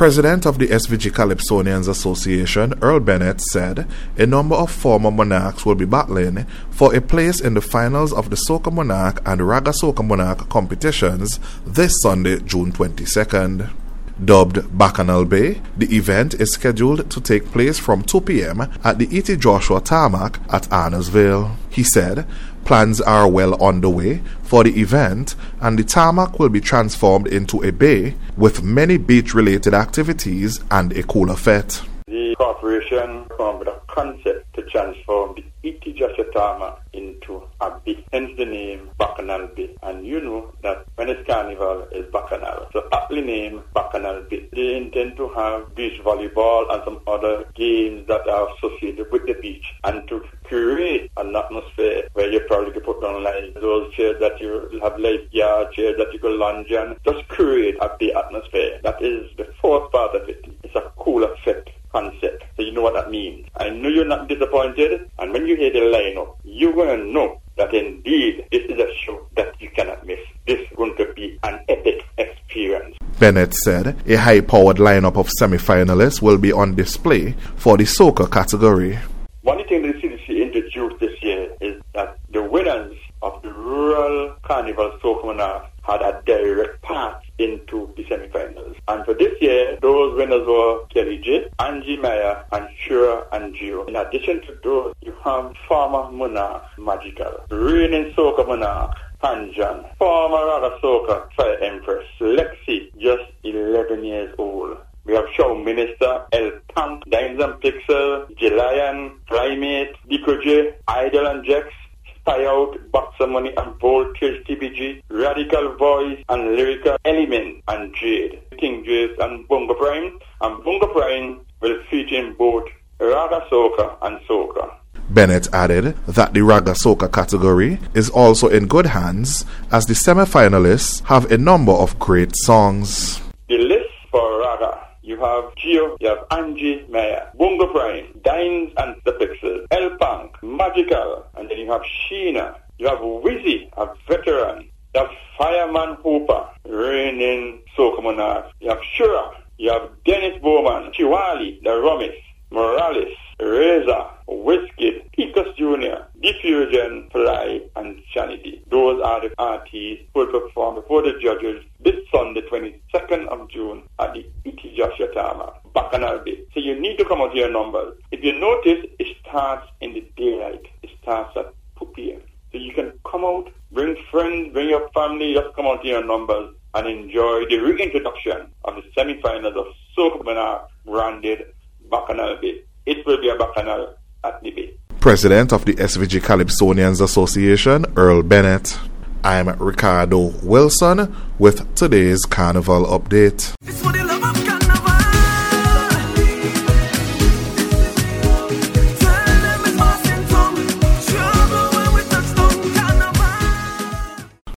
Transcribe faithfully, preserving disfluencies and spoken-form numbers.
President of the S V G Calypsonians Association, Earl Bennett, said a number of former Monarchs will be battling for a place in the finals of the Soca Monarch and Raga Soca Monarch competitions this Sunday, June twenty-second. Dubbed Bacchanal Bay, the event is scheduled to take place from two p.m. at the E T Joshua Tarmac at Arnersville. He said plans are well underway for the event, and the tarmac will be transformed into a bay with many beach-related activities and a cooler fete. The corporation come with a concept to transform the E T Joshua Tarmac into a bay, hence the name Bacchanal Bay. And you know that when it's carnival, it's Bacchanal. So aptly named Bacchanal Bay. They intend to have beach volleyball and some other games that are associated with the beach, and to create an atmosphere where you probably could put on like those chairs that you have lifeguard chairs that you could lunge on. Just create a bay atmosphere. That is the fourth part of it. It's a cooler fete concept. So you know what that means. I know you're not disappointed, and when you hear the lineup, you're going to know that indeed this is a show that you cannot miss. This is going to be an epic experience. Bennett said a high-powered lineup of semi-finalists will be on display for the Soca category. One thing that the C D C introduced this year is that the winners of the Rural Carnival Soca Monarch had a direct path into the semi-finals. And for this year, those winners were Kelly J, Angie Meyer, and Shura and Gio. In addition to those, you have former Monarch Magical, reigning Soca Monarch Panjan, former Raga Soca Fire Empress Lexi, just eleven years old. We have Show Minister, El Punk, Dimes and Pixel, Jelian, Primate, Dico J, Idol and Jex, Spy Out, Boxer Money and Voltage T B G, Radical Voice and Lyrical Element and Jade, King Jace and Bongo Prime. And Bongo Prime will feature in both Raga Soca and Soca. Bennett added that the Raga Soca category is also in good hands, as the semi-finalists have a number of great songs. The list for Raga: you have Gio, you have Angie Meyer, Bongo Prime, Dines and the Pixel, El Punk, Magical, and then you have Sheena, you have Wizzy, a veteran, you have Fireman Hooper, reigning Soca Monarch, you have Shura, you have Dennis Bowman, Chiwali, the Rummies, Morales, Reza, Wizkid, Picos Junior, Diffusion, Fly, and Shanity. Those are the artists who will perform before the judges this Sunday, twenty-second of June, at the E T Joshua Tarmac, Bacchanal Bay. So you need to come out to your numbers. If you notice, it starts in the daylight. It starts at two p.m. So you can come out, bring friends, bring your family, just come out to your numbers and enjoy the reintroduction of the semi-finals of Soca Monarch branded Bacchanal Bay. It will be a Bacchanal at the Bay. President of the S V G Calypsonians Association, Earl Bennett. I'm Ricardo Wilson with today's Carnival Update.